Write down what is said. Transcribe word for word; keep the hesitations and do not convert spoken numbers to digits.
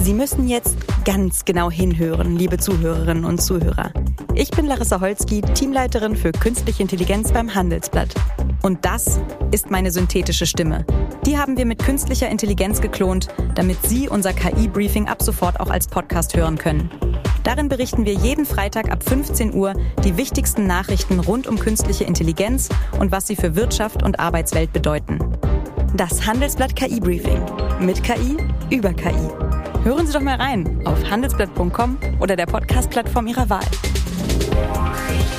Sie müssen jetzt ganz genau hinhören, liebe Zuhörerinnen und Zuhörer. Ich bin Larissa Holzki, Teamleiterin für Künstliche Intelligenz beim Handelsblatt. Und das ist meine synthetische Stimme. Die haben wir mit künstlicher Intelligenz geklont, damit Sie unser K I-Briefing ab sofort auch als Podcast hören können. Darin berichten wir jeden Freitag ab fünfzehn Uhr die wichtigsten Nachrichten rund um künstliche Intelligenz und was sie für Wirtschaft und Arbeitswelt bedeuten. Das Handelsblatt K I-Briefing. Mit K I, über K I. Hören Sie doch mal rein auf handelsblatt punkt com oder der Podcast-Plattform Ihrer Wahl.